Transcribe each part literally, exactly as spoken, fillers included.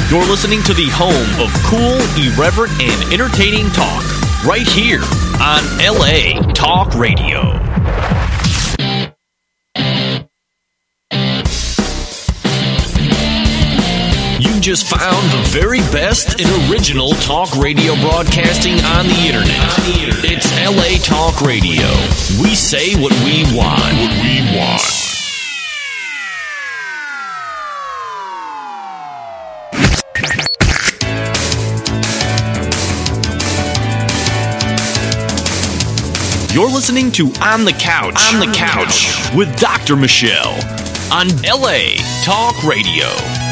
You're listening to the home of cool, irreverent, and entertaining talk, right here on L A Talk Radio. You just found the very best and original talk radio broadcasting on the internet. It's L A Talk Radio. We say what we want. What we want. You're listening to On the Couch, On the Couch with Doctor Michelle on L A Talk Radio.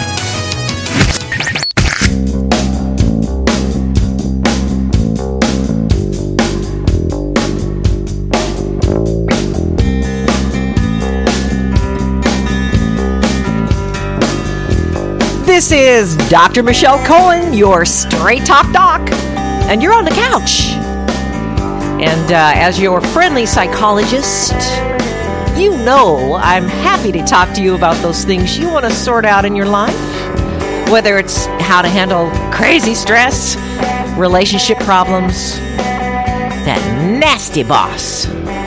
This is Doctor Michelle Cohen, your straight talk doc, and you're on the couch. And uh, as your friendly psychologist, you know I'm happy to talk to you about those things you want to sort out in your life. Whether it's how to handle crazy stress, relationship problems, that nasty boss,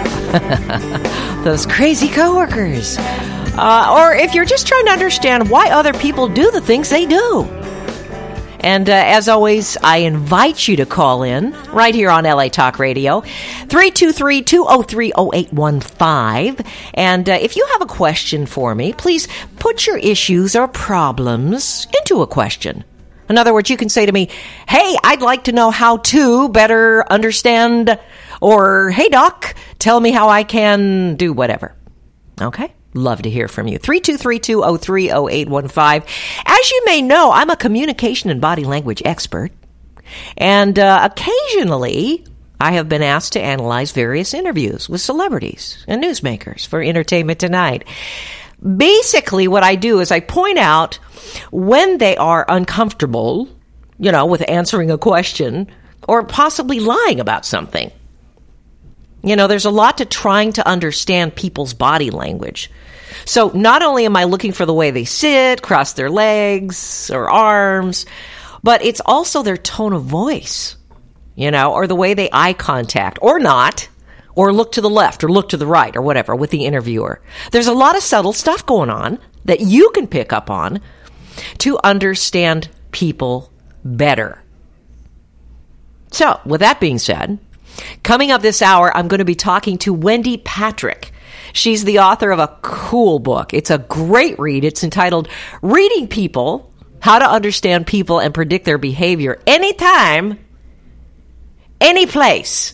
those crazy coworkers, uh, or if you're just trying to understand why other people do the things they do. And uh, as always, I invite you to call in right here on L A Talk Radio, three two three, two oh three, oh eight one five. And uh, if you have a question for me, please put your issues or problems into a question. In other words, you can say to me, hey, I'd like to know how to better understand, or hey, doc, tell me how I can do whatever. Okay? Love to hear from you. three two three, two oh three, oh eight one five. As you may know, I'm a communication and body language expert. And uh, occasionally, I have been asked to analyze various interviews with celebrities and newsmakers for Entertainment Tonight. Basically, what I do is I point out when they are uncomfortable, you know, with answering a question or possibly lying about something. You know, there's a lot to trying to understand people's body language. So not only am I looking for the way they sit, cross their legs or arms, but it's also their tone of voice, you know, or the way they eye contact or not, or look to the left or look to the right or whatever with the interviewer. There's a lot of subtle stuff going on that you can pick up on to understand people better. So with that being said, coming up this hour, I'm going to be talking to Wendy Patrick. She's the author of a cool book. It's a great read. It's entitled Reading People, How to Understand People and Predict Their Behavior Anytime, Any Place.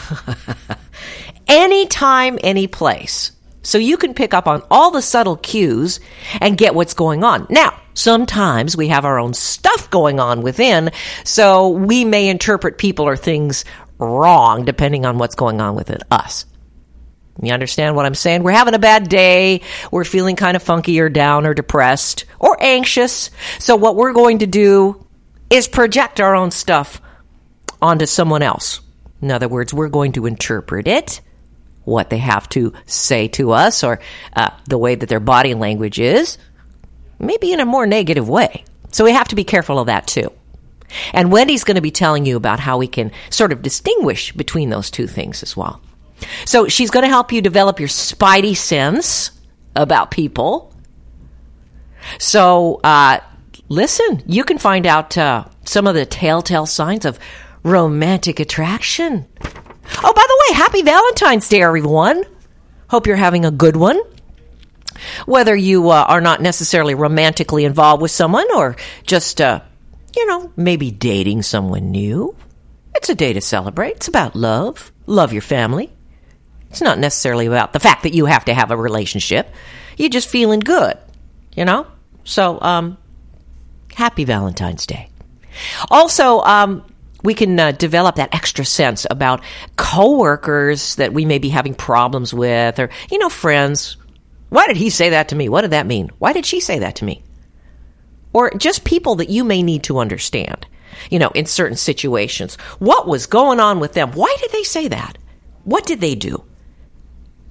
Anytime, any place. So you can pick up on all the subtle cues and get what's going on. Now, sometimes we have our own stuff going on within, so we may interpret people or things wrong depending on what's going on within us. You understand what I'm saying? We're having a bad day. We're feeling kind of funky or down or depressed or anxious. So what we're going to do is project our own stuff onto someone else. In other words, we're going to interpret it, what they have to say to us, or uh, the way that their body language is, maybe in a more negative way. So we have to be careful of that too. And Wendy's going to be telling you about how we can sort of distinguish between those two things as well. So she's going to help you develop your spidey sense about people. So uh, listen, you can find out uh, some of the telltale signs of romantic attraction. Oh, by the way, happy Valentine's Day, everyone. Hope you're having a good one. Whether you uh, are not necessarily romantically involved with someone or just, uh, you know, maybe dating someone new. It's a day to celebrate. It's about love. Love your family. It's not necessarily about the fact that you have to have a relationship. You're just feeling good, you know? So, um, happy Valentine's Day. Also, um, we can uh, develop that extra sense about coworkers that we may be having problems with, or, you know, friends. Why did he say that to me? What did that mean? Why did she say that to me? Or just people that you may need to understand, you know, in certain situations. What was going on with them? Why did they say that? What did they do?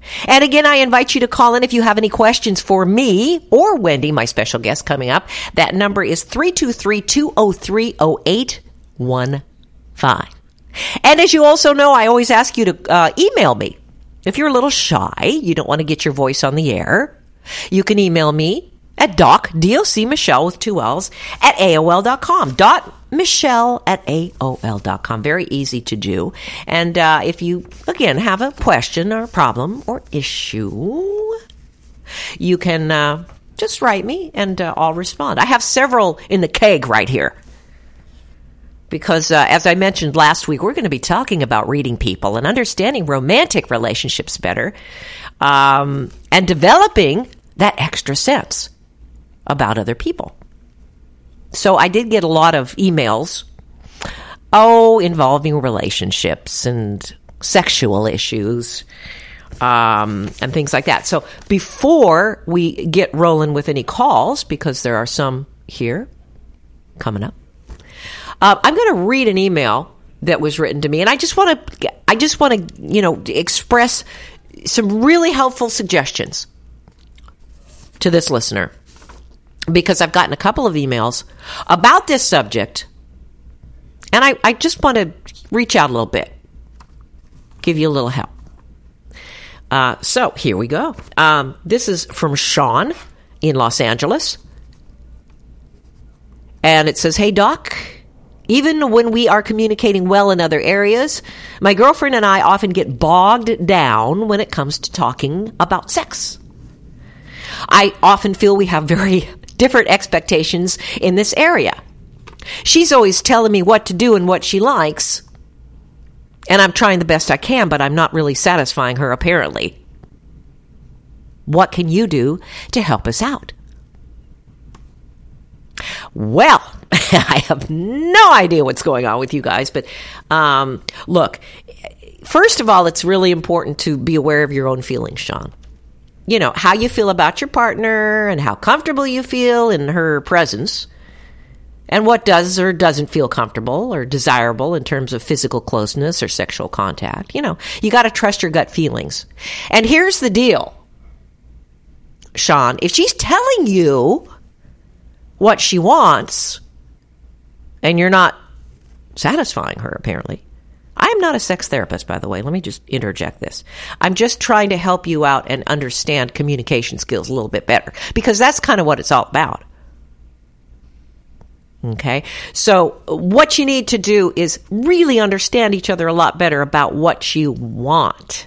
And again, I invite you to call in if you have any questions for me or Wendy, my special guest coming up. That number is three two three, two oh three, oh eight one five. And as you also know, I always ask you to uh, email me. If you're a little shy, you don't want to get your voice on the air, you can email me at doc, D O C Michelle with two L's, at A O L dot com. Dot Michelle at A O L dot com. Very easy to do. And uh, if you, again, have a question or problem or issue, you can uh, just write me and uh, I'll respond. I have several in the keg right here. Because, uh, as I mentioned last week, we're going to be talking about reading people and understanding romantic relationships better, um, and developing that extra sense about other people. So I did get a lot of emails, oh, involving relationships and sexual issues, um, and things like that. So before we get rolling with any calls, because there are some here coming up, Uh, I'm going to read an email that was written to me, and I just want to, I just want to, you know, express some really helpful suggestions to this listener, because I've gotten a couple of emails about this subject, and I, I just want to reach out a little bit, give you a little help. Uh, so here we go. Um, this is from Sean in Los Angeles, and it says, "Hey, Doc. Even when we are communicating well in other areas, my girlfriend and I often get bogged down when it comes to talking about sex. I often feel we have very different expectations in this area. She's always telling me what to do and what she likes, and I'm trying the best I can, but I'm not really satisfying her, apparently. What can you do to help us out?" Well, I have no idea what's going on with you guys, but um, look, first of all, it's really important to be aware of your own feelings, Sean. You know, how you feel about your partner and how comfortable you feel in her presence, and what does or doesn't feel comfortable or desirable in terms of physical closeness or sexual contact. You know, you got to trust your gut feelings. And here's the deal, Sean. If she's telling you what she wants, and you're not satisfying her, apparently. I am not a sex therapist, by the way. Let me just interject this. I'm just trying to help you out and understand communication skills a little bit better, because that's kind of what it's all about. Okay? So what you need to do is really understand each other a lot better about what you want.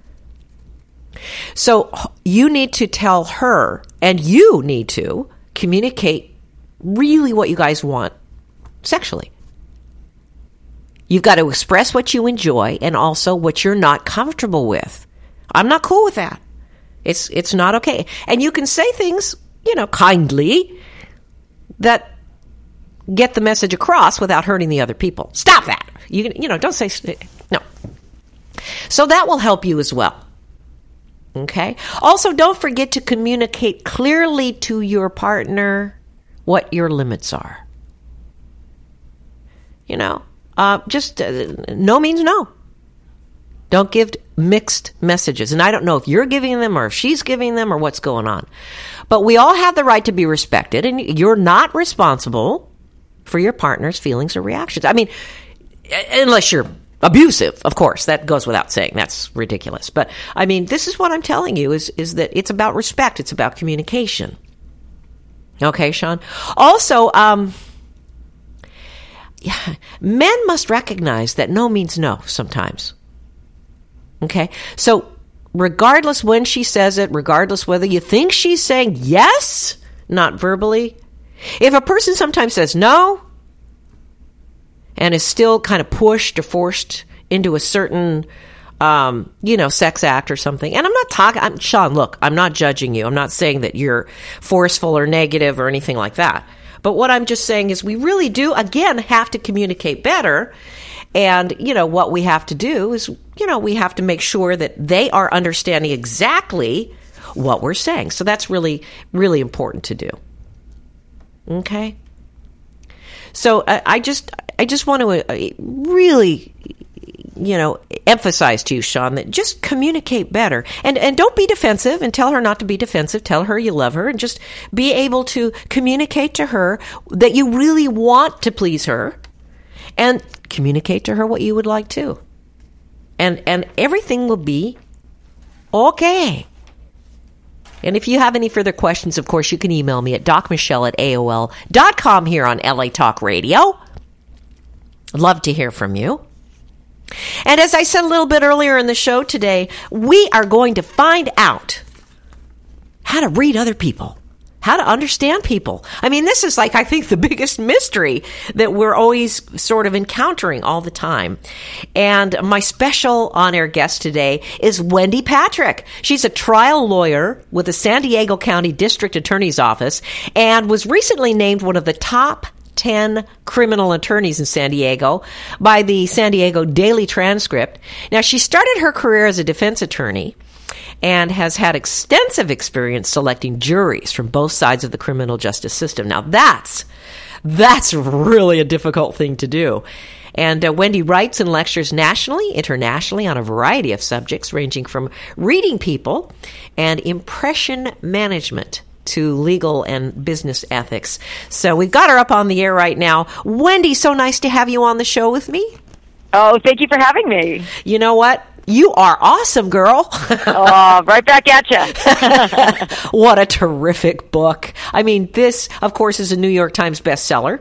So you need to tell her, and you need to communicate really what you guys want sexually. You've got to express what you enjoy and also what you're not comfortable with. I'm not cool with that. It's it's not okay. And you can say things, you know, kindly that get the message across without hurting the other people. Stop that. You can, you know, don't say no. So that will help you as well. Okay? Also, don't forget to communicate clearly to your partner what your limits are. You know, uh, just uh, no means no. Don't give mixed messages. And I don't know if you're giving them or if she's giving them or what's going on. But we all have the right to be respected, and you're not responsible for your partner's feelings or reactions. I mean, unless you're abusive, of course. That goes without saying. That's ridiculous. But, I mean, this is what I'm telling you, is, is that it's about respect. It's about communication. Okay, Sean? Also, um, yeah, men must recognize that no means no sometimes. Okay? So, regardless when she says it, regardless whether you think she's saying yes, not verbally, if a person sometimes says no and is still kind of pushed or forced into a certain, um, you know, sex act or something, and I'm not talking, I'm, Sean, look, I'm not judging you. I'm not saying that you're forceful or negative or anything like that. But what I'm just saying is we really do, again, have to communicate better. And, you know, what we have to do is, you know, we have to make sure that they are understanding exactly what we're saying. So that's really, really important to do. Okay? So I, I just, I just want to uh, really you know, emphasize to you, Sean, that just communicate better. And and don't be defensive, and tell her not to be defensive. Tell her you love her, and just be able to communicate to her that you really want to please her, and communicate to her what you would like to. And and everything will be okay. And if you have any further questions, of course, you can email me at docmichelle at A O L dot com here on L A Talk Radio. I'd love to hear from you. And as I said a little bit earlier in the show today, we are going to find out how to read other people, how to understand people. I mean, this is like, I think, the biggest mystery that we're always sort of encountering all the time. And my special on-air guest today is Wendy Patrick. She's a trial lawyer with the San Diego County District Attorney's Office and was recently named one of the top ten criminal attorneys in San Diego by the San Diego Daily Transcript. Now, she started her career as a defense attorney and has had extensive experience selecting juries from both sides of the criminal justice system. Now, that's that's really a difficult thing to do. And uh, Wendy writes and lectures nationally, internationally on a variety of subjects, ranging from reading people and impression management to legal and business ethics. So we've got her up on the air right now. Wendy, so nice to have you on the show with me. Oh, thank you for having me. You know what? You are awesome, girl. Oh, right back at you. What a terrific book. I mean, this, of course, is a New York Times bestseller.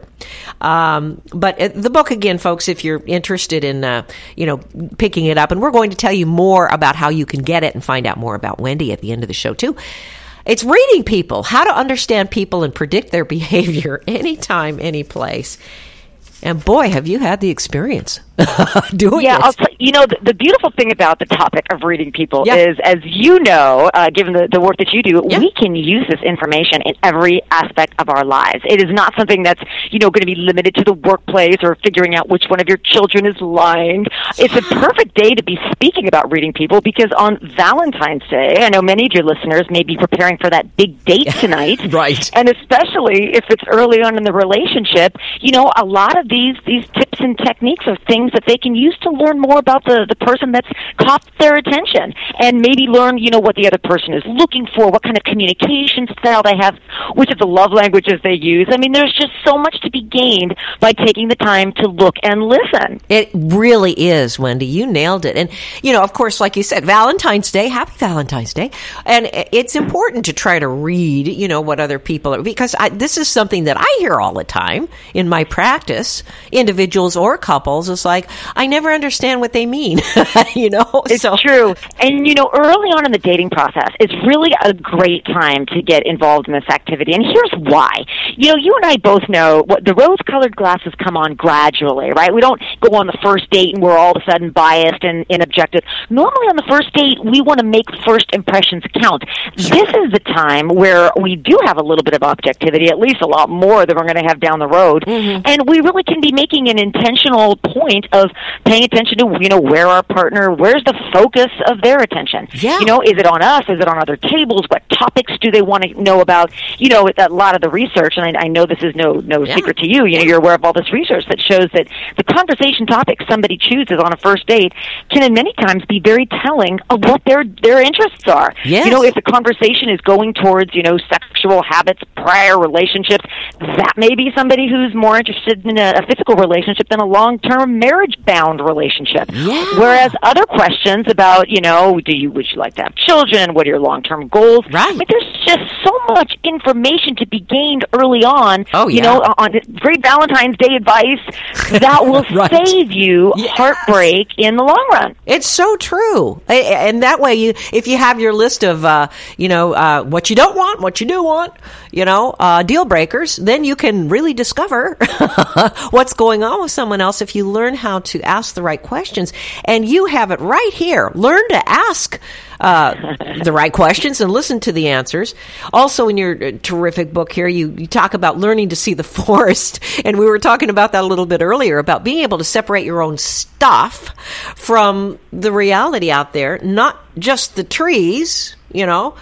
Um, but the book, again, folks, if you're interested in, uh, you know, picking it up, and we're going to tell you more about how you can get it and find out more about Wendy at the end of the show, too. It's reading people, how to understand people and predict their behavior anytime, any place. And boy, have you had the experience doing yeah, it. I'll t- you know, the, the beautiful thing about the topic of reading people yeah. is, as you know, uh, given the, the work that you do, yeah. we can use this information in every aspect of our lives. It is not something that's, you know, going to be limited to the workplace or figuring out which one of your children is lying. It's a perfect day to be speaking about reading people, because on Valentine's Day, I know many of your listeners may be preparing for that big date tonight. Right. And especially if it's early on in the relationship, you know, a lot of these, these tips and techniques are things that they can use to learn more about the, the person that's caught their attention, and maybe learn, you know, what the other person is looking for, what kind of communication style they have, which of the love languages they use. I mean, there's just so much to be gained by taking the time to look and listen. It really is, Wendy. You nailed it. And, you know, of course, like you said, Valentine's Day, happy Valentine's Day. And it's important to try to read, you know, what other people are, because I, this is something that I hear all the time in my practice, individuals or couples. It's like, I never understand what they mean, you know? It's so. true. And, you know, early on in the dating process, it's really a great time to get involved in this activity. And here's why. You know, you and I both know what the rose-colored glasses come on gradually, right? We don't go on the first date and we're all of a sudden biased and, and objective. Normally on the first date, we want to make first impressions count. This is the time where we do have a little bit of objectivity, at least a lot more than we're going to have down the road. Mm-hmm. And we really can be making an intentional point of paying attention to, you know, where our partner, where's the focus of their attention? Yeah. You know, is it on us? Is it on other tables? What topics do they want to know about? You know, with a lot of the research, and I, I know this is no no yeah. secret to you, you know, you're aware of all this research that shows that the conversation topic somebody chooses on a first date can in many times be very telling of what their their interests are. Yes. You know, if the conversation is going towards, you know, sexual habits, prior relationships, that may be somebody who's more interested in a, a physical relationship than a long-term marriage-bound relationship. Yeah. Whereas other questions about, you know, do you would you like to have children? What are your long-term goals? Right. I mean, there's just so much information to be gained early on. Oh, yeah. You know, on great Valentine's Day advice that will right. save you yes. heartbreak in the long run. It's so true. And that way, you, if you have your list of, uh, you know, uh, what you don't want, what you do want, you know, uh, deal breakers, then you can really discover what's going on with someone else if you learn how to ask the right questions. And you have it right here. Learn to ask uh, the right questions and listen to the answers. Also, in your terrific book here, you, you talk about learning to see the forest. And we were talking about that a little bit earlier, about being able to separate your own stuff from the reality out there, not just the trees, you know.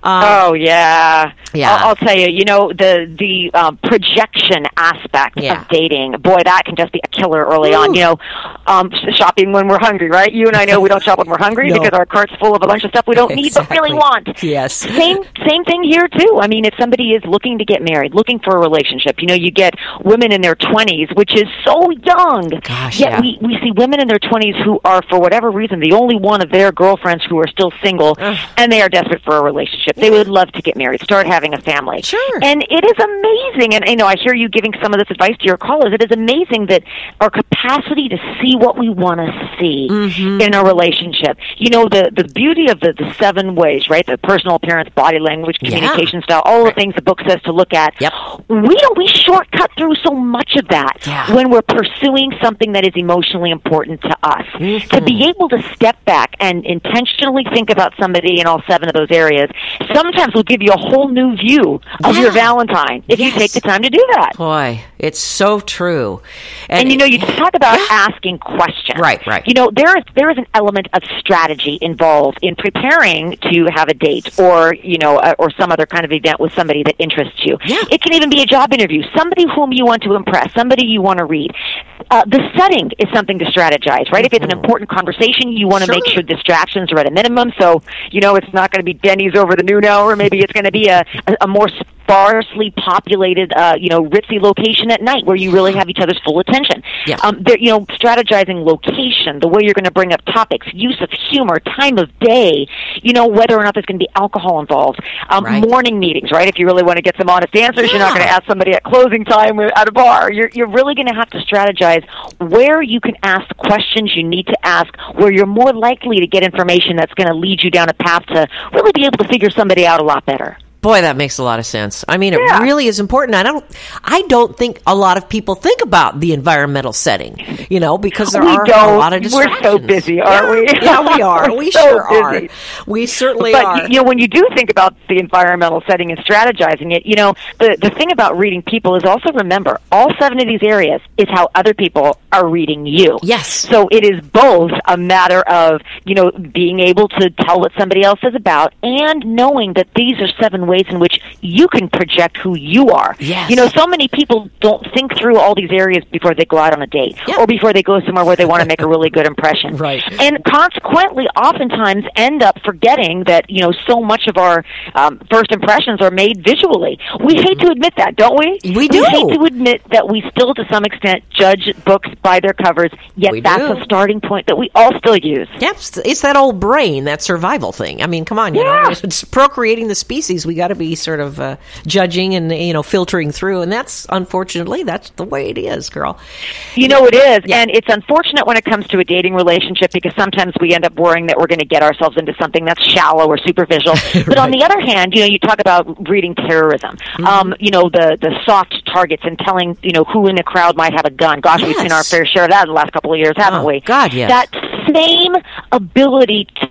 Um, oh yeah, yeah. I'll, I'll tell you. You know, the the um, projection aspect Yeah. of dating. Boy, that can just be a killer early Ooh. on. You know, um, shopping when we're hungry, right? You and I know we don't shop when we're hungry No. because our cart's full of a bunch of stuff we don't need Exactly. but really want. Yes. Same same thing here too. I mean, if somebody is looking to get married, looking for a relationship, you know, you get women in their twenties, which is so young. Gosh, Yet yeah. we we see women in their twenties who are, for whatever reason, the only one of their girlfriends who are still single, Ugh. and they are desperate for a relationship. They would love to get married, start having a family. Sure. And it is amazing, and you know, I hear you giving some of this advice to your callers. It is amazing that our capacity to see what we want to see Mm-hmm. in a relationship. You know, the the beauty of the, the seven ways, right? The personal appearance, body language, Yeah. communication style, all the things the book says to look at. Yep. We don't, we shortcut through so much of that Yeah. when we're pursuing something that is emotionally important to us. Mm-hmm. To be able to step back and intentionally think about somebody in all seven of those areas sometimes will give you a whole new view of Yeah. your Valentine if Yes. you take the time to do that. Boy, it's so true. And, you know, you talk about asking questions. Right, right. You know, there is there is an element of strategy involved in preparing to have a date or, you know, uh, or some other kind of event with somebody that interests you. Yeah. It can even be a job interview, somebody whom you want to impress, somebody you want to read. Uh, the setting is something to strategize, right? If it's an important conversation, you want to Sure. make sure distractions are at a minimum. So, you know, it's not going to be Denny's over the noon hour. Maybe it's going to be a, a, a more sparsely populated, uh, you know, ritzy location at night where you really have each other's full attention. Yeah. Um, there, you know, strategizing location, the way you're going to bring up topics, use of humor, time of day, you know, whether or not there's going to be alcohol involved. Um, Right. Morning meetings, right? If you really want to get some honest answers, you're not Yeah. going to ask somebody at closing time at a bar. You're, you're really going to have to strategize where you can ask questions you need to ask, where you're more likely to get information that's going to lead you down a path to really be able to figure somebody out a lot better. Boy, that makes a lot of sense. I mean, it Yeah. really is important. I don't, I don't think a lot of people think about the environmental setting, you know, because there We are don't. a lot of We're distractions. so busy, aren't we? Yeah, we are. We're we so sure busy. are. We certainly But are. you know, when you do think about the environmental setting and strategizing it, you know, the the thing about reading people is also remember all seven of these areas is how other people are reading you. Yes. So it is both a matter of, you know, being able to tell what somebody else is about and knowing that these are seven ways in which you can project who you are. Yes. You know, so many people don't think through all these areas before they go out on a date Yeah. or before they go somewhere where they want to make a really good impression. Right. And consequently, oftentimes end up forgetting that, you know, so much of our um, first impressions are made visually. We hate to admit that, don't we? We do. We hate to admit that we still, to some extent, judge books by their covers, yet We that's do. a starting point that we all still use. Yep, it's that old brain, that survival thing. I mean, come on, you Yeah. know, it's procreating the species. We got to be sort of uh, judging and, you know, filtering through, and that's, unfortunately, that's the way it is, girl. You know it is, Yeah. and it's unfortunate when it comes to a dating relationship because sometimes we end up worrying that we're going to get ourselves into something that's shallow or superficial. But on Right. the other hand, you know, you talk about reading terrorism. Mm-hmm. Um, you know, the the soft targets and telling, you know, who in the crowd might have a gun. Gosh, we've seen Yes. our fair share of that in the last couple of years, haven't Oh, we? God, yes. That same ability to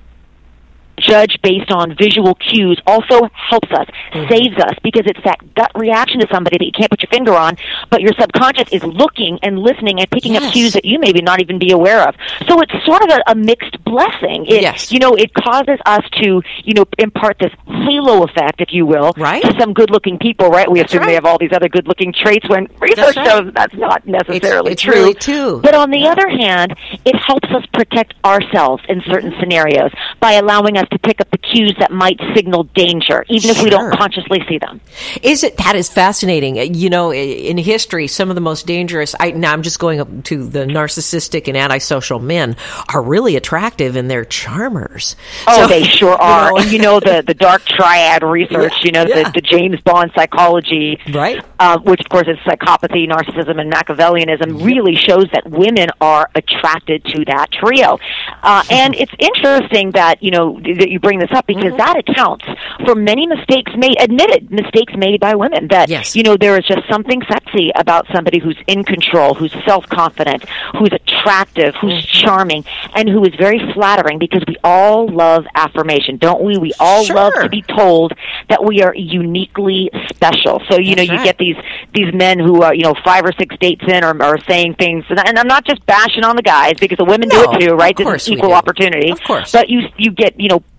judge based on visual cues also helps us, Mm-hmm. saves us, because it's that gut reaction to somebody that you can't put your finger on, but your subconscious is looking and listening and picking Yes. up cues that you maybe not even be aware of. So it's sort of a, a mixed blessing. It, Yes. You know, it causes us to, you know, impart this halo effect, if you will, Right. to some good-looking people, right? We assume right. they have all these other good-looking traits when research right. shows that's not necessarily it's true. really true. But on the other hand, it helps us protect ourselves in certain scenarios by allowing us to pick up the cues that might signal danger, even if we Sure. don't consciously see them. Is it? That is fascinating. Uh, You know, i- in history, some of the most dangerous, I, now I'm just going up to the narcissistic and antisocial men, are really attractive and they're charmers. Oh, So, they sure you are. know- And you know, the, the dark triad research, Yeah, you know, yeah. the, the James Bond psychology, Right. uh, which of course is psychopathy, narcissism, and Machiavellianism, really shows that women are attracted to that trio. Uh, and it's interesting that, you know, that you bring this up because Mm-hmm. that accounts for many mistakes made, admitted mistakes made by women. That, Yes. you know, there is just something sexy about somebody who's in control, who's self-confident, who's attractive, who's Mm-hmm. charming, and who is very flattering, because we all love affirmation, don't we? We all Sure. love to be told that we are uniquely special. So, you That's know, you right. get these these men who are, you know, five or six dates in are, are saying things, and, and I'm not just bashing on the guys, because the women No, do it too, right? of course This is we equal do. opportunity. Of course. But you you get, you know,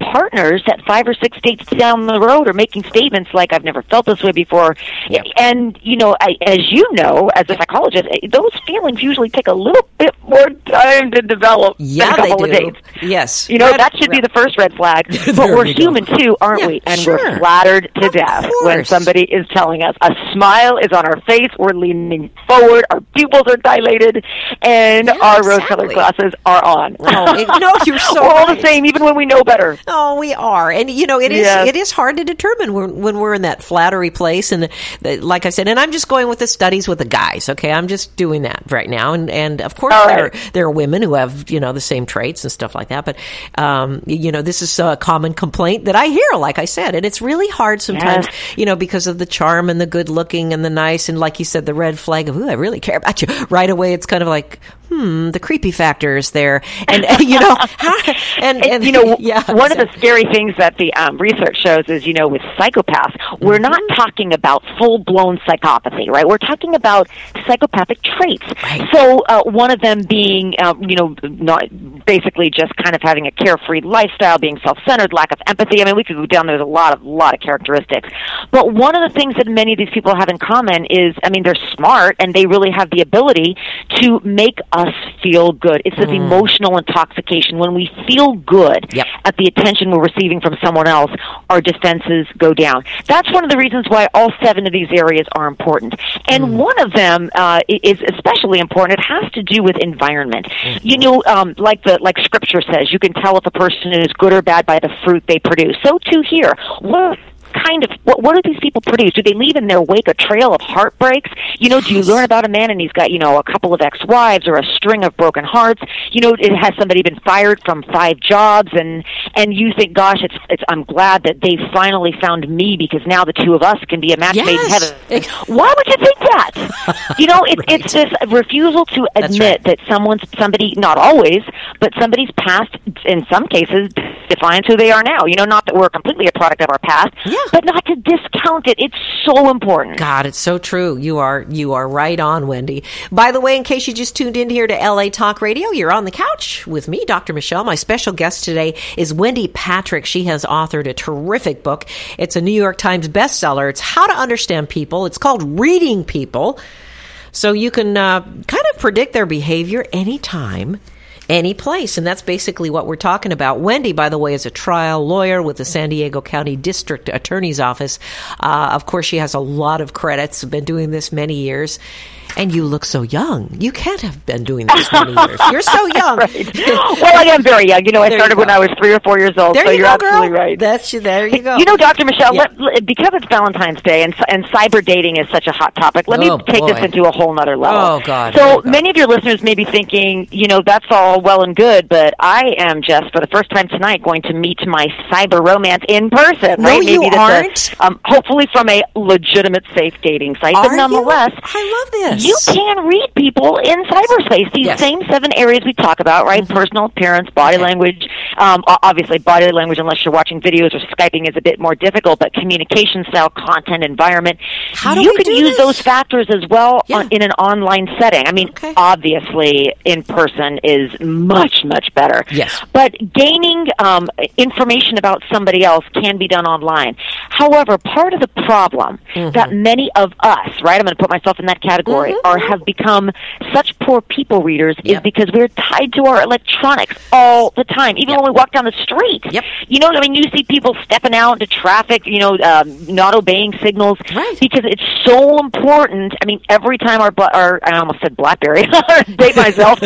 partners that five or six dates down the road are making statements like, I've never felt this way before. Yep. And, you know, I, as you know, as a psychologist, those feelings usually take a little bit more time to develop yeah, than a couple they do. of dates. Yes. You know, red, that should red. be the first red flag. But we're human too, aren't yeah, we? And sure. we're flattered to of death course. when somebody is telling us. A smile is on our face, we're leaning forward, our pupils are dilated, and yeah, our exactly. rose-colored glasses are on. Oh, it, no, you're so We're all right. the same, even when we know better. Oh, we are, and you know it is. Yes. It is hard to determine when, when we're in that flattery place, and the, like I said, and I'm just going with the studies with the guys. Okay, I'm just doing that right now, and and of course all there right. are, there are women who have you know the same traits and stuff like that. But um, you know this is a common complaint that I hear, like I said, and it's really hard sometimes, Yes. you know, because of the charm and the good looking and the nice, and like you said, the red flag of, ooh, I really care about you. Right away, it's kind of like, hmm, the creepy factor is there, and you know, and, And, and you know, yeah, one of the scary things that the um, research shows is, you know, with psychopaths, we're not talking about full-blown psychopathy, right? We're talking about psychopathic traits. Right. So uh, one of them being, uh, you know, not basically just kind of having a carefree lifestyle, being self-centered, lack of empathy. I mean, we could go down. There's a lot of lot of characteristics. But one of the things that many of these people have in common is, I mean, they're smart and they really have the ability to make us feel good. It's this Mm. emotional intoxication. When we feel good Yep. at the attention we're receiving from someone else, our defenses go down. That's one of the reasons why all seven of these areas are important. And Mm. one of them uh, is especially important. It has to do with environment. Mm-hmm. You know, um, like the like Scripture says, you can tell if a person is good or bad by the fruit they produce. So too here. What kind of what, what do these people produce? Do they leave in their wake a trail of heartbreaks? You know, do you learn about a man and he's got, you know, a couple of ex-wives or a string of broken hearts? You know, it has somebody been fired from five jobs, and and you think, gosh, it's it's I'm glad that they finally found me, because now the two of us can be a match made in Yes. heaven. Why would you think that? You know, it, Right. it's this refusal to That's admit right. that someone's somebody, not always, but somebody's past, in some cases, defines who they are now. You know, not that we're completely a product of our past, Yeah. but not to discount it. It's so important. God, it's so true. You are you are right on, Wendy. By the way, in case you just tuned in here to L A Talk Radio, you're on the couch with me, Doctor Michelle. My special guest today is Wendy Patrick. She has authored a terrific book. It's a New York Times bestseller. It's How to Understand People. It's called Reading People. So you can uh, kind of predict their behavior anytime, any place. And that's basically what we're talking about. Wendy, by the way, is a trial lawyer with the San Diego County District Attorney's Office. Uh, of course, she has a lot of credits, been doing this many years. And you look so young. You can't have been doing this many years. You're so young. Right. Well, I am very young. You know, I There started you when go. I was three or four years old, There so you you're go, absolutely girl. right. That's you. There you go. You know, Doctor Michelle, Yeah. let, because it's Valentine's Day and and cyber dating is such a hot topic, let Oh, me take boy. this into a whole nother level. Oh, God. So Here we go. many of your listeners may be thinking, you know, that's all well and good, but I am just, for the first time tonight, going to meet my cyber romance in person. No, right? you Maybe that's aren't. A, um, hopefully from a legitimate, safe dating site. Are but nonetheless, you? I love this. you can read people in cyberspace. These Yes. same seven areas we talk about, right? Mm-hmm. Personal appearance, body Okay. language. Um, o- obviously, body language, unless you're watching videos or Skyping, is a bit more difficult. But communication style, content, environment. How do you we can do use this? those factors as well Yeah. on, in an online setting. I mean, Okay. obviously, in person is much, much better. Yes. But gaining um, information about somebody else can be done online. However, part of the problem Mm-hmm. that many of us, right, I'm going to put myself in that category, Mhm. are have become such poor people readers Yep. is because we're tied to our electronics all the time, even Yep. when we walk down the street. Yep. You know, I mean, you see people stepping out into traffic, you know, um, not obeying signals Right. because it's so important. I mean, every time our, bla- our I almost said BlackBerry, date myself.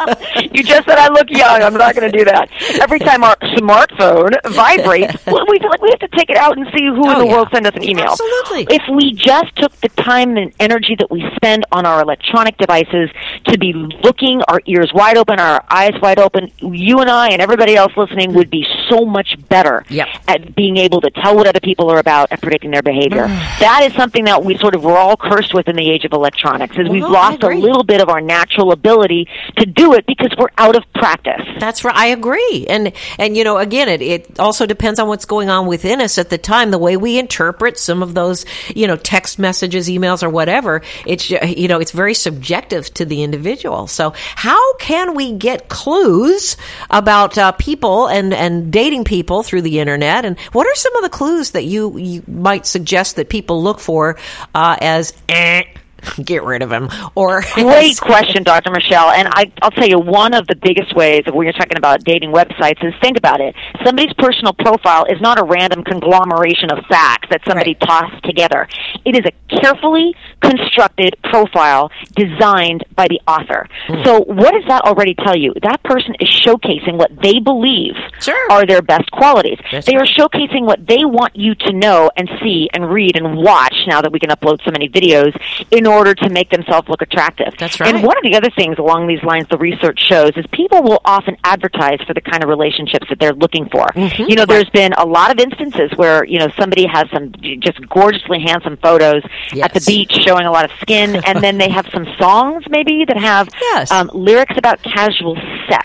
You just said I look young. I'm not going to do that. Every time our smartphone vibrates, we we feel like we have to take it out and see who Oh, in the yeah. world sent us an email. Absolutely. If we just took the time and energy that we spend on our electronic devices to be looking, our ears wide open, our eyes wide open, you and I and everybody else listening would be so much better Yep. at being able to tell what other people are about and predicting their behavior. That is something that we sort of we're all cursed with in the age of electronics, is we've Well, I lost a agree. little bit of our natural ability to do it because we're out of practice. That's right. I agree. And, and you know, again, it, it also depends on what's going on within us at the time, the way we interpret some of those, you know, text messages, emails, or whatever. It's, you know, it's very subjective to the individual. So how can we get clues about uh, people and, and dating people through the internet, and what are some of the clues that you, you might suggest that people look for uh, as eh, get rid of him? Or great question, Doctor Michelle. And I, I'll tell you, one of the biggest ways of when you're talking about dating websites is think about it. Somebody's personal profile is not a random conglomeration of facts that somebody right. tossed together. It is a carefully constructed profile designed by the author. Mm. So what does that already tell you? That person is showcasing what they believe sure. are their best qualities. That's they right. are showcasing what they want you to know and see and read and watch, now that we can upload so many videos, in order to make themselves look attractive. That's right. And one of the other things along these lines the research shows is people will often advertise for the kind of relationships that they're looking for. Mm-hmm. You know, there's been a lot of instances where, you know, somebody has some just gorgeously handsome photos yes. at the beach showing a lot of skin, and then they have some songs maybe that have yes. um, lyrics about casual sex.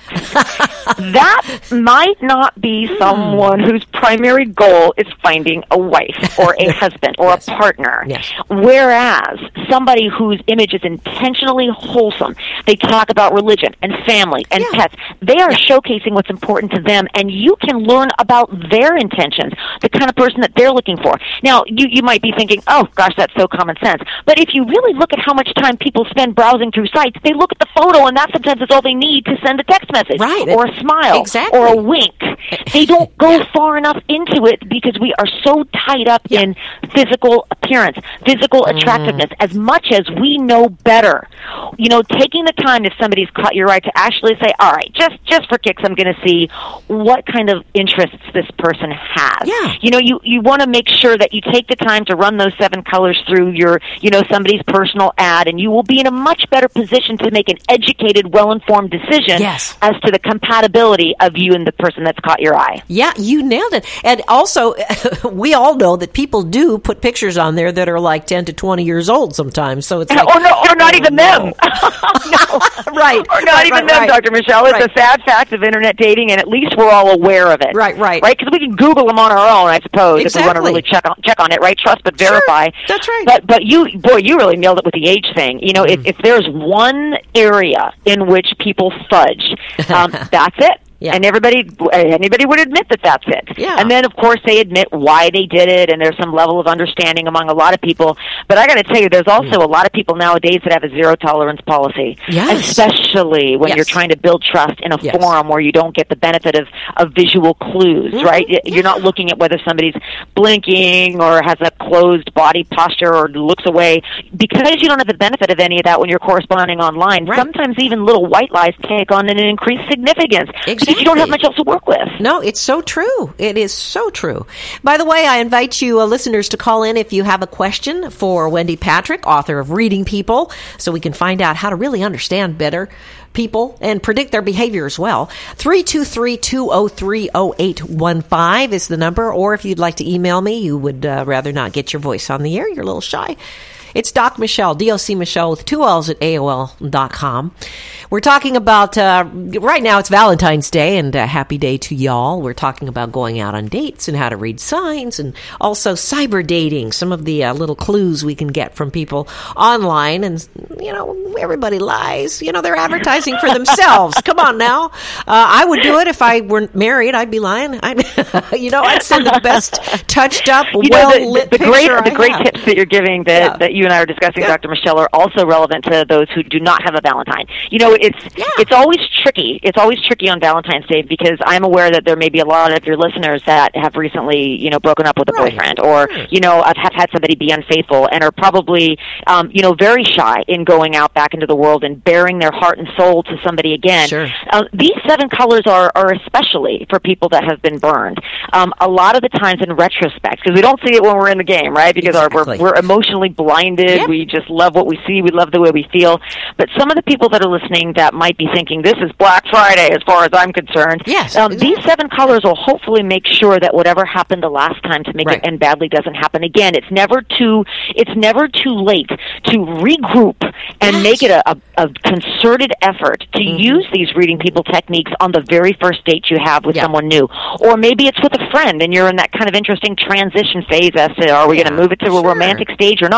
That might not be mm. someone whose primary goal is finding a wife or a husband or yes. a partner. Yes. Whereas somebody whose image is intentionally wholesome, they talk about religion and family and yeah. pets. They are yeah. showcasing what's important to them, and you can learn about their intentions, the kind of person that they're looking for. Now, you, you might be thinking, oh, gosh, that's so common sense. But if you really look at how much time people spend browsing through sites, they look at the photo, and that sometimes is all they need to send a text message right. or a smile exactly. or a wink. They don't go yeah. far enough into it because we are so tied up yeah. in physical appearance, physical mm. attractiveness, as much as we know better. You know, taking the time, if somebody's caught your eye, to actually say, all right, just just for kicks, I'm going to see what kind of interests this person has. Yeah. You know, you, you want to make sure that you take the time to run those seven colors through your, you know, somebody's personal ad, and you will be in a much better position to make an educated, well-informed decision yes. as to the compatibility of you and the person that's caught your eye. Yeah, you nailed it. And also, we all know that people do put pictures on there that are like ten to twenty years old sometimes. So it's like, or, no, or not oh, even no. them. No. Right. Or not right, even right, them, right. Doctor Michelle. It's right. a sad fact of internet dating, and at least we're all aware of it. Right, right. Right? Because we can Google them on our own, I suppose, exactly. if we want to really check on, check on it, right? Trust but verify. Sure. That's right. But, but you, boy, you really nailed it with the age thing. You know, mm. if, if there's one area in which people fudge, um, that's it. Yeah. And everybody, anybody would admit that that's it. Yeah. And then, of course, they admit why they did it, and there's some level of understanding among a lot of people. But I got to tell you, there's also mm. a lot of people nowadays that have a zero-tolerance policy, yes. especially when yes. you're trying to build trust in a yes. forum where you don't get the benefit of, of visual clues, mm-hmm. right? Yeah. You're not looking at whether somebody's blinking or has a closed body posture or looks away. Because you don't have the benefit of any of that when you're corresponding online, right. sometimes even little white lies take on an increased significance exactly. because you don't have much else to work with. No, it's so true. It is so true. By the way, I invite you uh, listeners to call in if you have a question for Wendy Patrick, author of Reading People, so we can find out how to really understand better people and predict their behavior as well. three two three, two oh three, oh eight one five is the number, or if you'd like to email me, you would uh, rather not get your voice on the air, you're a little shy. It's Doc Michelle, D O C Michelle with two L's at A O L dot com. We're talking about, uh, right now it's Valentine's Day, and a happy day to y'all. We're talking about going out on dates and how to read signs, and also cyber dating, some of the uh, little clues we can get from people online. And, you know, everybody lies. You know, they're advertising for themselves. Come on now. Uh, I would do it if I weren't married. I'd be lying. I'd, you know, I'd send the best touched up, you well lit the, the, the great, picture The I great have. tips that you're giving that, Yeah. that you and I are discussing, Yeah. Doctor Michelle, are also relevant to those who do not have a Valentine. You know, it's Yeah. it's always tricky. It's always tricky on Valentine's Day because I'm aware that there may be a lot of your listeners that have recently, you know, broken up with a Right. boyfriend, or Right. you know, have had somebody be unfaithful and are probably, um, you know, very shy in going out back into the world and bearing their heart and soul to somebody again. Sure. Uh, these seven colors are, are especially for people that have been burned. Um, a lot of the times in retrospect, because we don't see it when we're in the game, right? Because our, Exactly. we're, we're emotionally blinded. Yep. We just love what we see. We love the way we feel. But some of the people that are listening that might be thinking, this is Black Friday as far as I'm concerned. Yes, Um, exactly. These seven colors will hopefully make sure that whatever happened the last time to make Right. it end badly doesn't happen again. It's never too, it's never too late to regroup and Yes. make it a, a, a concerted effort to Mm-hmm. use these reading people techniques on the very first date you have with Yeah. someone new. Or maybe it's with a friend and you're in that kind of interesting transition phase as to, are we Yeah, going to move it to a sure. romantic stage or not?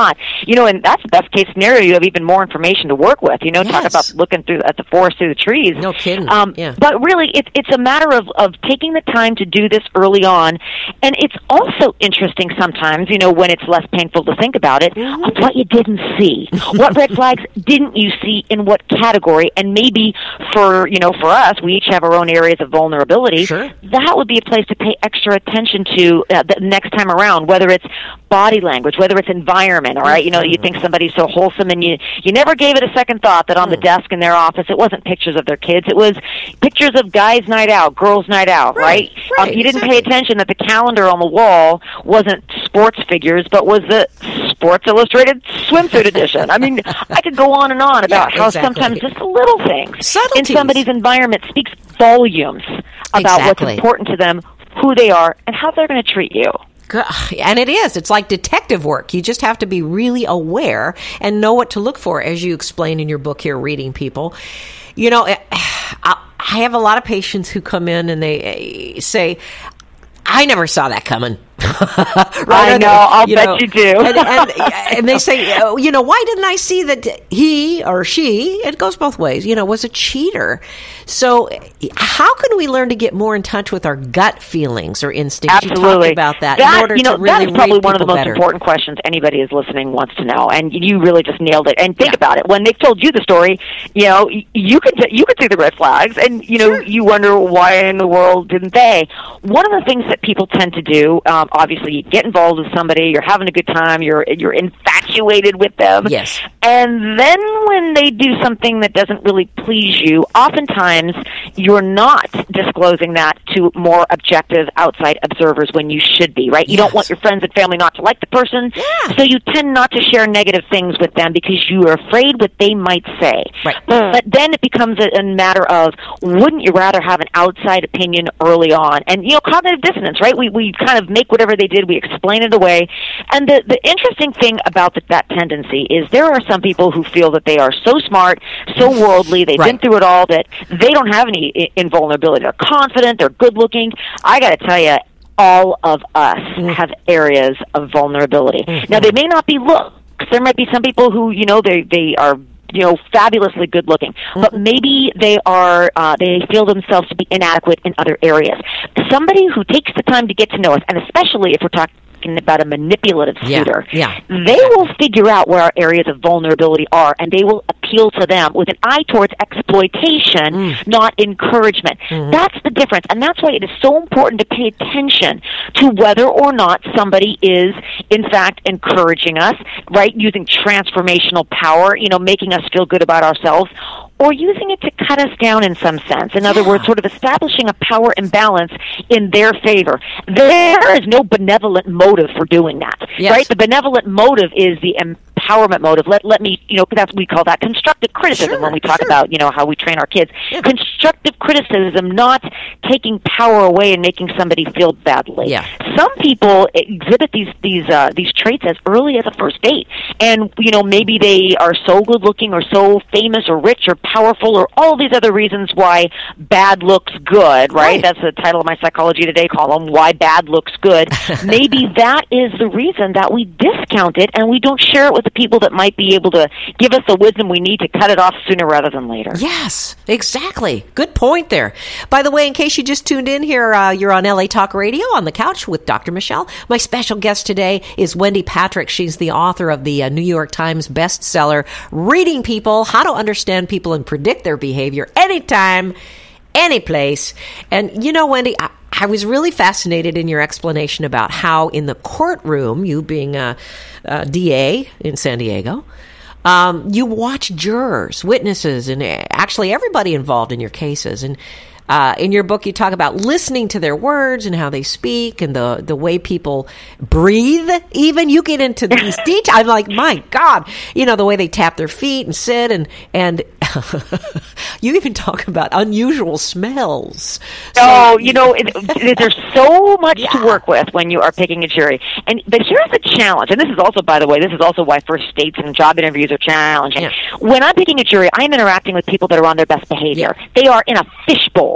you know, and that's the best case scenario. You have even more information to work with. You know, yes. talk about looking through at the forest through the trees. No kidding. Um, yeah. But really, it's it's a matter of of taking the time to do this early on, and it's also interesting sometimes, you know, when it's less painful to think about it, mm-hmm. of what you didn't see, what red flags didn't you see in what category, and maybe for you know for us, we each have our own areas of vulnerability. Sure. That would be a place to pay extra attention to uh, the next time around, whether it's body language, whether it's environment. All right, you know, you think somebody's so wholesome, and you you never gave it a second thought that on the desk in their office, it wasn't pictures of their kids, it was pictures of guys' night out, girls' night out. Right, right. right um, you didn't exactly. pay attention that the calendar on the wall wasn't sports figures, but was the Sports Illustrated swimsuit edition. I mean, I could go on and on about yeah, how exactly. sometimes just little things Subtleties. in somebody's environment speaks volumes about exactly. what's important to them, who they are, and how they're going to treat you. And it is. It's like detective work. You just have to be really aware and know what to look for, as you explain in your book here, Reading People. You know, I have a lot of patients who come in and they say, I never saw that coming. right? I know. I'll you bet know, you do. and, and, and they say, oh, you know, why didn't I see that he or she, it goes both ways, you know, was a cheater? So how can we learn to get more in touch with our gut feelings or instincts? Absolutely. You talk about that, that in order you know, to really that is probably one of the most better. important questions anybody is listening wants to know, and you really just nailed it. And think yeah. about it. When they've told you the story, you know, you could you could see the red flags, and you know, sure. you wonder why in the world didn't they? One of the things that people tend to do, um, obviously, you get involved with somebody, you're having a good time, you're you're infatuated with them, yes, and then when they do something that doesn't really please you, oftentimes you're not disclosing that to more objective outside observers when you should be, right? You yes. don't want your friends and family not to like the person, yeah. so you tend not to share negative things with them because you are afraid what they might say. Right. But then it becomes a, a matter of, wouldn't you rather have an outside opinion early on? And, you know, cognitive dissonance, right? We we kind of make whatever they did, we explain it away. And the, the interesting thing about the, that tendency is there are some people who feel that they are so smart, so worldly, they've right. been through it all, that they don't have any I- invulnerability. They're confident, they're good-looking. I got to tell you, all of us mm. have areas of vulnerability. Mm-hmm. Now, they may not be looks. There might be some people who, you know, they, they are you know, fabulously good looking, mm-hmm. but maybe they are, uh, they feel themselves to be inadequate in other areas. Somebody who takes the time to get to know us, and especially if we're talking about a manipulative suitor, yeah, yeah. they will figure out where our areas of vulnerability are, and they will appeal to them with an eye towards exploitation, mm. not encouragement. Mm-hmm. That's the difference, and that's why it is so important to pay attention to whether or not somebody is, in fact, encouraging us, right, using transformational power, you know, making us feel good about ourselves, or using it to cut us down in some sense. In other yeah. words, sort of establishing a power imbalance in their favor. There is no benevolent motive for doing that, yes. right? The benevolent motive is the empowerment motive. Let let me, you know, that's we call that constructive criticism sure, when we talk sure. about, you know, how we train our kids. Yeah. Constructive criticism, not taking power away and making somebody feel badly. Yeah. Some people exhibit these these uh, these traits as early as a first date, and you know, maybe they are so good looking or so famous or rich or powerful or all these other reasons why bad looks good, right? right? That's the title of my Psychology Today column, Why Bad Looks Good. Maybe that is the reason that we discount it and we don't share it with the people that might be able to give us the wisdom we need to cut it off sooner rather than later. Yes, exactly. Good point there. By the way, in case you just tuned in here, uh, you're on L A Talk Radio on the couch with Doctor Michelle. My special guest today is Wendy Patrick. She's the author of the uh, New York Times bestseller, Reading People, How to Understand People and Predict Their Behavior Anytime, Any Place. And you know, Wendy, I, I was really fascinated in your explanation about how in the courtroom, you being a, a D A in San Diego, um, you watch jurors, witnesses, and actually everybody involved in your cases. And Uh, in your book, you talk about listening to their words and how they speak and the, the way people breathe. Even you get into these details. I'm like, my God, you know, the way they tap their feet and sit, and and you even talk about unusual smells. So, oh, you know, it, it, there's so much yeah. to work with when you are picking a jury. And but here's the challenge, and this is also, by the way, this is also why first dates and job interviews are challenging. Yeah. When I'm picking a jury, I'm interacting with people that are on their best behavior. Yeah. They are in a fishbowl.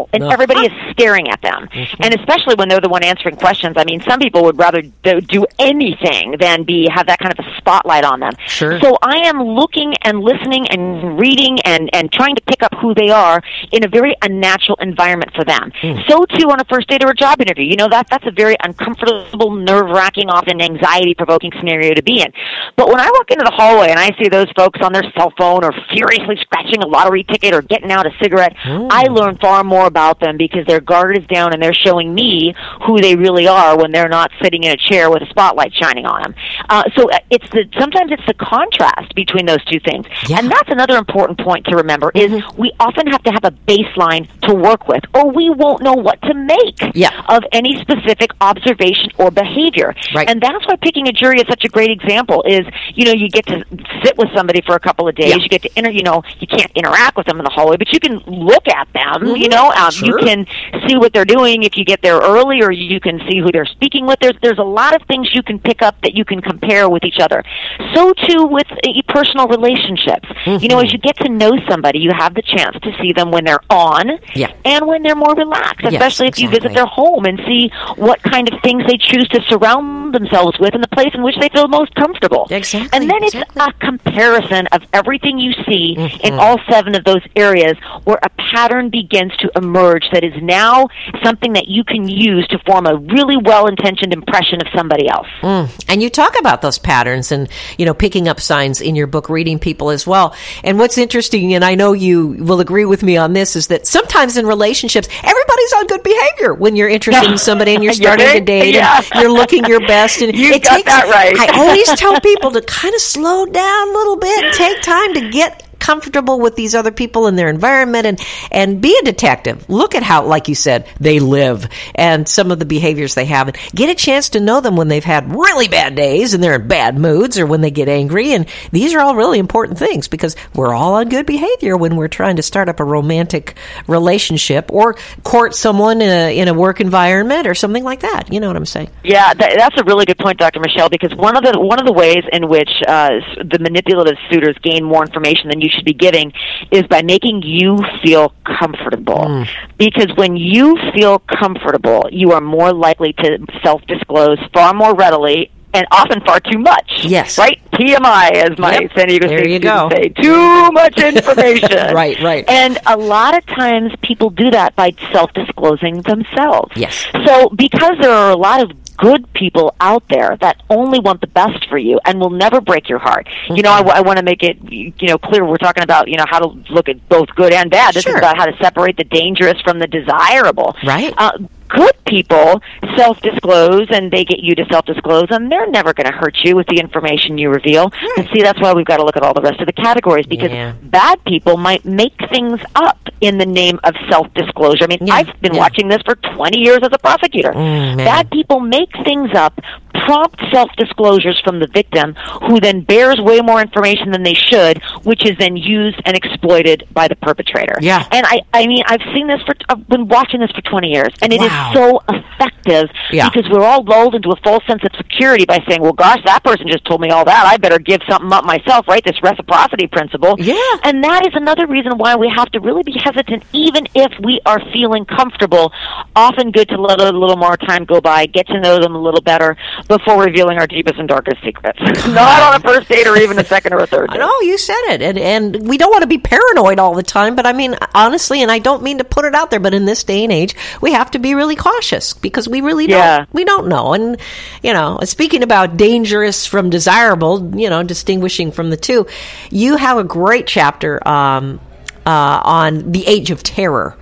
hole, and Uh-huh. everybody is staring at them. Mm-hmm. And especially when they're the one answering questions. I mean, some people would rather do, do anything than be have that kind of a spotlight on them. Sure. So I am looking and listening and reading and, and trying to pick up who they are in a very unnatural environment for them. Mm. So, too, on a first date or a job interview. You know, that that's a very uncomfortable, nerve-wracking, often anxiety-provoking scenario to be in. But when I walk into the hallway and I see those folks on their cell phone or furiously scratching a lottery ticket or getting out a cigarette, mm. I learn far more about them because their guard is down and they're showing me who they really are when they're not sitting in a chair with a spotlight shining on them. Uh, so it's the sometimes it's the contrast between those two things. Yeah. And that's another important point to remember is mm-hmm. we often have to have a baseline to work with or we won't know what to make yeah. of any specific observation or behavior. Right. And that's why picking a jury is such a great example is, you know, you get to sit with somebody for a couple of days. Yeah. You get to, inter- you know, you can't interact with them in the hallway, but you can look at them, mm-hmm. you know, um, sure. you can see what they're doing if you get there early or you can see who they're speaking with. There's, there's a lot of things you can pick up that you can compare with each other. So, too, with uh, personal relationships. Mm-hmm. You know, as you get to know somebody, you have the chance to see them when they're on yeah. and when they're more relaxed, especially yes, if you exactly. visit their home and see what kind of things they choose to surround themselves with in the place in which they feel most comfortable. Exactly. And then exactly. it's a comparison of everything you see mm-hmm. in all seven of those areas where a pattern begins to emerge that is now something that you can use to form a really well-intentioned impression of somebody else. Mm. And you talk about those patterns and, you know, picking up signs in your book, Reading People as well. And what's interesting, and I know you will agree with me on this, is that sometimes in relationships, everybody's on good behavior when you're interested in somebody and you're starting to date yeah. and you're looking your best. And you it got takes, that right. I always tell people to kind of slow down a little bit, take time to get comfortable with these other people in their environment and, and be a detective. Look at how, like you said, they live and some of the behaviors they have and get a chance to know them when they've had really bad days and they're in bad moods or when they get angry. And these are all really important things because we're all on good behavior when we're trying to start up a romantic relationship or court someone in a, in a work environment or something like that. You know what I'm saying? Yeah, that, that's a really good point, Doctor Michelle, because one of the one of the ways in which uh, the manipulative suitors gain more information than you should be giving is by making you feel comfortable. Mm. Because when you feel comfortable, you are more likely to self-disclose far more readily and often far too much. Yes. Right? T M I, as my yep. San Diego there State you go. say. Too much information. right, right. And a lot of times people do that by self-disclosing themselves. Yes. So because there are a lot of good people out there that only want the best for you and will never break your heart. Mm-hmm. You know, I, I want to make it, you know, clear we're talking about, you know, how to look at both good and bad. This sure. is about how to separate the dangerous from the desirable. Right. Uh, good people self-disclose and they get you to self-disclose and they're never going to hurt you with the information you reveal. Hmm. And see, that's why we've got to look at all the rest of the categories because yeah. bad people might make things up in the name of self-disclosure. I mean, yeah. I've been yeah. watching this for twenty years as a prosecutor. Mm, bad people make things up, prompt self-disclosures from the victim, who then bears way more information than they should, which is then used and exploited by the perpetrator. Yeah. And I, I mean, I've seen this for, I've been watching this for twenty years, and it wow. is so effective yeah. because we're all lulled into a false sense of security by saying, well, gosh, that person just told me all that. I better give something up myself, right? This reciprocity principle. Yeah. And that is another reason why we have to really be hesitant, even if we are feeling comfortable. Often good to let a little more time go by, get to know them a little better before revealing our deepest and darkest secrets. Not on a first date or even a second or a third date. No, you said it. And, and we don't want to be paranoid all the time, but I mean, honestly, and I don't mean to put it out there, but in this day and age, we have to be really cautious because we really yeah. don't, we don't know. And, you know, speaking about dangerous from desirable, you know, distinguishing from the two, you have a great chapter um, uh, on the age of terror.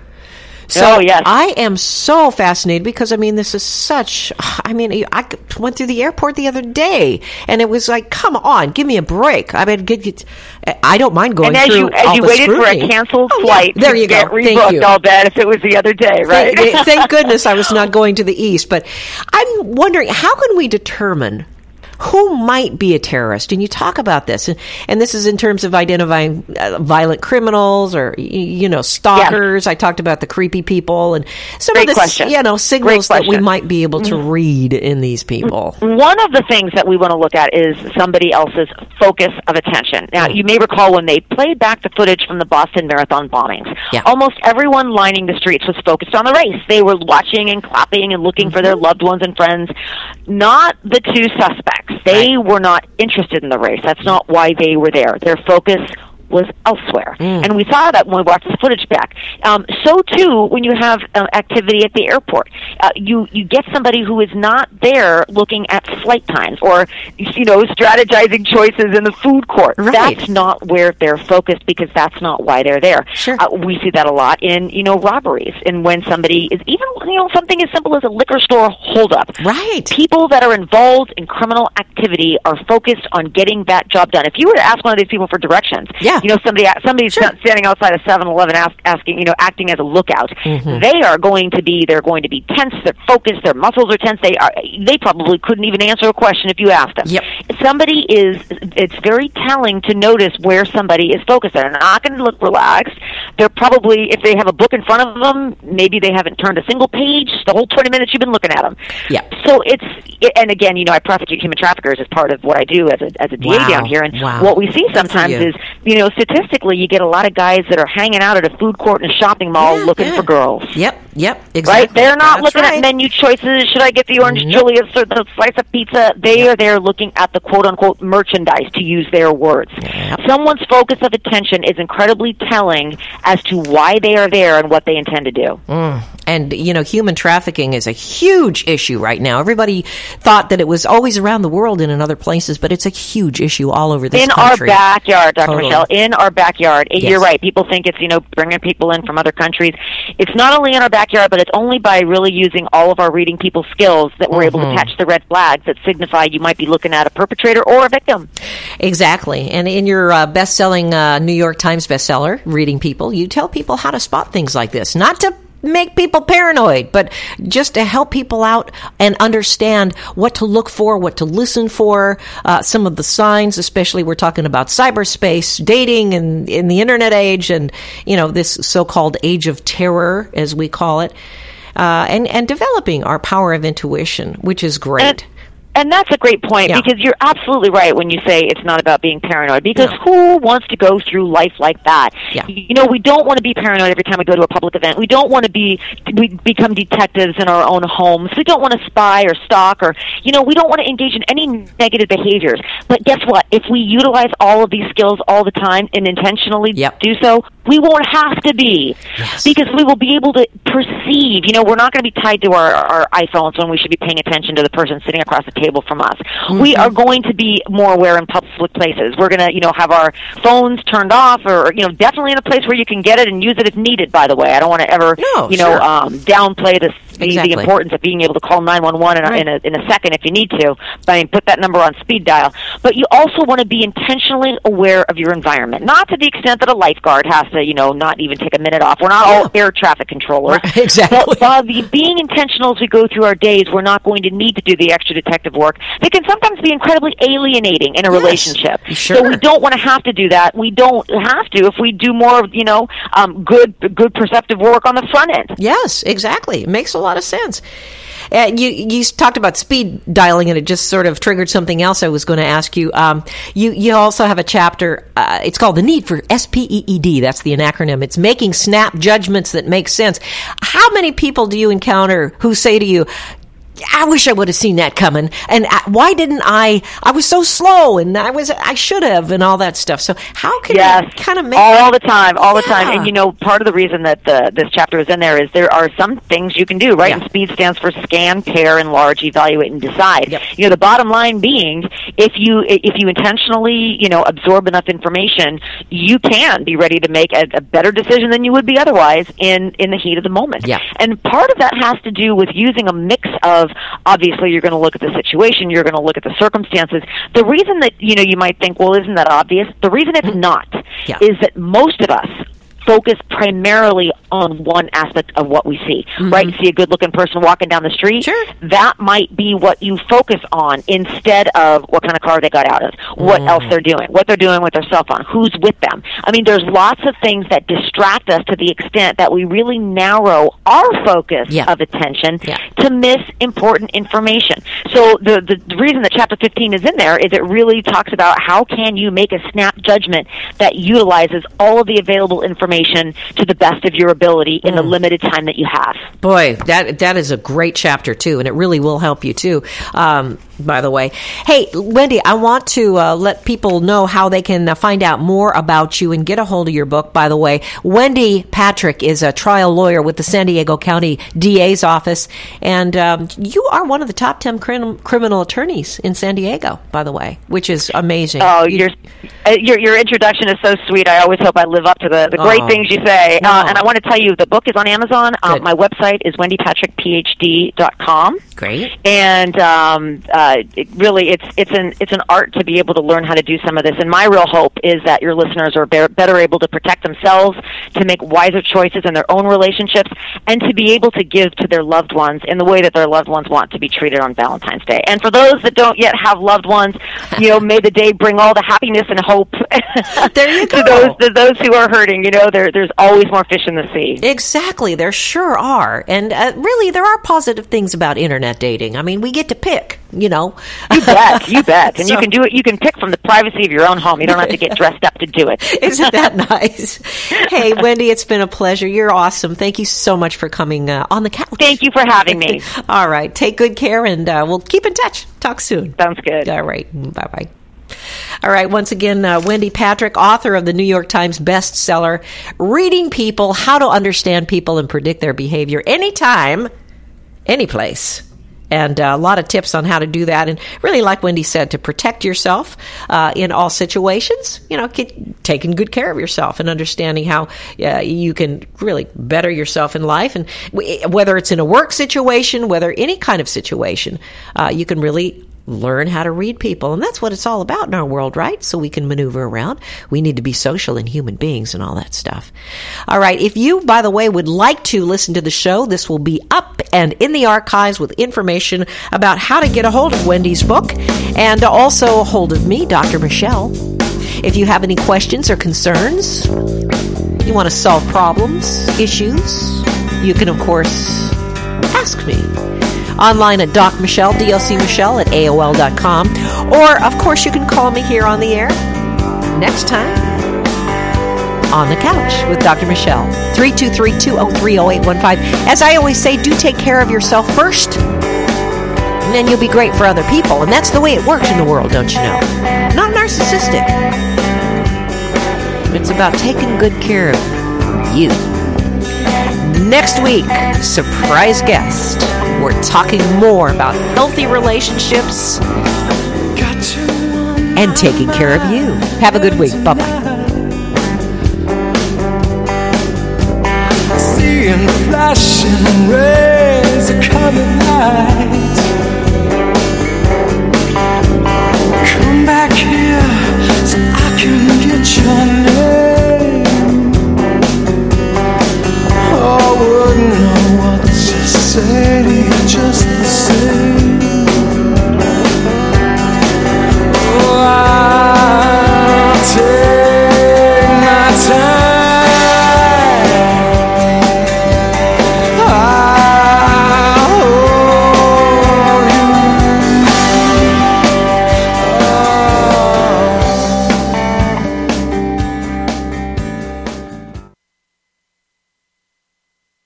So oh, yes. I am so fascinated because, I mean, this is such, I mean, I went through the airport the other day and it was like, come on, give me a break. I mean, get, get, I don't mind going and as through you, as all you the waited scrutiny. for a canceled oh, flight yeah. there to you get go. rebooked, Thank you. I'll bet if it was the other day, right? Thank, thank goodness I was not going to the East. But I'm wondering, how can we determine who might be a terrorist? And you talk about this, and, and this is in terms of identifying uh, violent criminals or, you know, stalkers. Yeah. I talked about the creepy people and some Great of the, question. you know, signals that we might be able to mm-hmm. read in these people. One of the things that we want to look at is somebody else's focus of attention. Now, mm-hmm. you may recall when they played back the footage from the Boston Marathon bombings, yeah. almost everyone lining the streets was focused on the race. They were watching and clapping and looking mm-hmm. for their loved ones and friends, not the two suspects. They right. were not interested in the race. That's not why they were there. Their focus was elsewhere. Mm. And we saw that when we watched the footage back. Um, so, too, when you have uh, activity at the airport, uh, you, you get somebody who is not there looking at flight times or, you know, strategizing choices in the food court. Right. That's not where they're focused because that's not why they're there. Sure. Uh, we see that a lot in, you know, robberies and when somebody is even, you know, something as simple as a liquor store holdup. Right. People that are involved in criminal activity are focused on getting that job done. If you were to ask one of these people for directions, yeah. you know, somebody somebody's sure. standing outside of seven eleven ask, asking, you know, acting as a lookout. Mm-hmm. They are going to be, they're going to be tense, they're focused, their muscles are tense. They are, they probably couldn't even answer a question if you asked them. Yep. Somebody is, it's very telling to notice where somebody is focused. They're not going to look relaxed. They're probably, if they have a book in front of them, maybe they haven't turned a single page the whole twenty minutes you've been looking at them. Yeah. So it's, and again, you know, I prosecute human traffickers as part of what I do as a, as a D A wow. down here. And wow. what we see sometimes you. is, you know, statistics you get a lot of guys that are hanging out at a food court in a shopping mall yeah, looking yeah. for girls. Yep, yep, exactly. Right? They're not That's looking right. at menu choices. Should I get the orange nope. chili or the slice of pizza? They yep. are there looking at the quote-unquote merchandise, to use their words. Yep. Someone's focus of attention is incredibly telling as to why they are there and what they intend to do. Mm. And, you know, human trafficking is a huge issue right now. Everybody thought that it was always around the world and in other places, but it's a huge issue all over this in country. In our backyard, Doctor Totally. Michelle, in our backyard. Yes. You're right. People think it's, you know, bringing people in from other countries. It's not only in our backyard, but it's only by really using all of our reading people skills that we're mm-hmm. able to catch the red flags that signify you might be looking at a perpetrator or a victim. Exactly. And in your uh, best-selling uh, New York Times bestseller, Reading People, you tell people how to spot things like this. Not to make people paranoid, but just to help people out and understand what to look for, what to listen for, uh, some of the signs, especially we're talking about cyberspace, dating, and in the internet age, and, you know, this so-called age of terror, as we call it, uh, and, and developing our power of intuition, which is great. And- And that's a great point yeah. because you're absolutely right when you say it's not about being paranoid because no. who wants to go through life like that? Yeah. You know, we don't want to be paranoid every time we go to a public event. We don't want to be we become detectives in our own homes. We don't want to spy or stalk or, you know, we don't want to engage in any negative behaviors. But guess what? If we utilize all of these skills all the time and intentionally yep. do so, we won't have to be yes. because we will be able to perceive. You know, we're not going to be tied to our, our iPhones when we should be paying attention to the person sitting across the table from us. Mm-hmm. We are going to be more aware in public places. We're going to, you know, have our phones turned off or, you know, definitely in a place where you can get it and use it if needed, by the way. I don't want to ever, no, you know, sure. um, downplay this. The, exactly. the importance of being able to call nine one one in a, right. in, a, in a second if you need to. I mean, put that number on speed dial. But you also want to be intentionally aware of your environment, not to the extent that a lifeguard has to, you know, not even take a minute off. We're not yeah. all air traffic controllers. Right. Exactly. But by the, being intentional as we go through our days, we're not going to need to do the extra detective work. They can sometimes be incredibly alienating in a yes. relationship. Sure. So we don't want to have to do that. We don't have to if we do more, you know, um, good, good perceptive work on the front end. Yes, exactly. It makes a lot of sense. Uh, you you talked about speed dialing, and it just sort of triggered something else I was going to ask you. Um, you you also have a chapter. Uh, it's called The Need for S P E E D. That's the acronym. It's making snap judgments that make sense. How many people do you encounter who say to you, I wish I would have seen that coming, and I, why didn't I? I was so slow, and I was I should have, and all that stuff. So how can yes. you kind of make all the time, all yeah. the time? And you know, part of the reason that the, this chapter is in there is there are some things you can do, right? Yeah. And SPEED stands for scan, pair, enlarge, evaluate, and decide. Yep. You know, the bottom line being, if you if you intentionally, you know, absorb enough information, you can be ready to make a, a better decision than you would be otherwise in in the heat of the moment. Yeah. And part of that has to do with using a mix of, obviously, you're going to look at the situation, you're going to look at the circumstances. The reason that, you know, you might think, well, isn't that obvious? The reason it's not yeah. is that most of us focus primarily on one aspect of what we see, mm-hmm. right? You see a good-looking person walking down the street, sure. that might be what you focus on instead of what kind of car they got out of, what mm. else they're doing, what they're doing with their cell phone, who's with them. I mean, there's lots of things that distract us to the extent that we really narrow our focus yeah. of attention yeah. to miss important information. So the, the the reason that Chapter fifteen is in there is it really talks about how can you make a snap judgment that utilizes all of the available information to the best of your ability in mm. the limited time that you have. Boy, that that is a great chapter, too, and it really will help you, too, um, by the way. Hey, Wendy, I want to uh, let people know how they can uh, find out more about you and get a hold of your book, by the way. Wendy Patrick is a trial lawyer with the San Diego County D A's office, and um, you are one of the top ten crim- criminal attorneys in San Diego, by the way, which is amazing. Oh, you, your, uh, your your introduction is so sweet. I always hope I live up to the, the great oh, things you say. No. Uh, and I want to tell you, the book is on Amazon. Uh, my website is wendy patrick p h d dot com. Great. And um, uh, it really, it's it's an it's an art to be able to learn how to do some of this. And my real hope is that your listeners are be- better able to protect themselves, to make wiser choices in their own relationships, and to be able to give to their loved ones in the way that their loved ones want to be treated on Valentine's Day. And for those that don't yet have loved ones, you know, may the day bring all the happiness and hope there you go. to those to those who are hurting. You know, there there's always more fish in the sea. Exactly, there sure are. And uh, really, there are positive things about internet dating. I mean, we get to pick, you know. You bet, you bet. And So- you can do it, you can pick from the privacy of your own home. You don't have to get dressed up to do it. Isn't that nice? Hey, Wendy, it's been a pleasure. You're awesome. Thank you so much for coming uh, on the couch. Thank you for having me. All right, take good care, and uh, we'll keep in touch. Talk soon. Sounds good. All right, bye-bye. All right, once again, uh, Wendy Patrick, author of the New York Times bestseller, Reading People, How to Understand People and Predict Their Behavior Anytime, Anyplace. And uh, a lot of tips on how to do that. And really, like Wendy said, to protect yourself uh, in all situations, you know, get, taking good care of yourself and understanding how uh, you can really better yourself in life. And w- whether it's in a work situation, whether any kind of situation, uh, you can really learn how to read people. And that's what it's all about in our world, right? So we can maneuver around. We need to be social and human beings and all that stuff. All right. If you, by the way, would like to listen to the show, this will be up and in the archives with information about how to get a hold of Wendy's book and also a hold of me, Doctor Michelle. If you have any questions or concerns, you want to solve problems, issues, you can, of course, ask me. Online at Doc Michelle, D L C Michelle at A O L dot com. Or, of course, you can call me here on the air next time on the couch with Doctor Michelle. three two three, two oh three, oh eight one five. As I always say, do take care of yourself first, and then you'll be great for other people. And that's the way it works in the world, don't you know? Not narcissistic. It's about taking good care of you. Next week, surprise guest. We're talking more about healthy relationships and taking care of you. Have a good week. Bye-bye. Seeing flashing rays of coming light.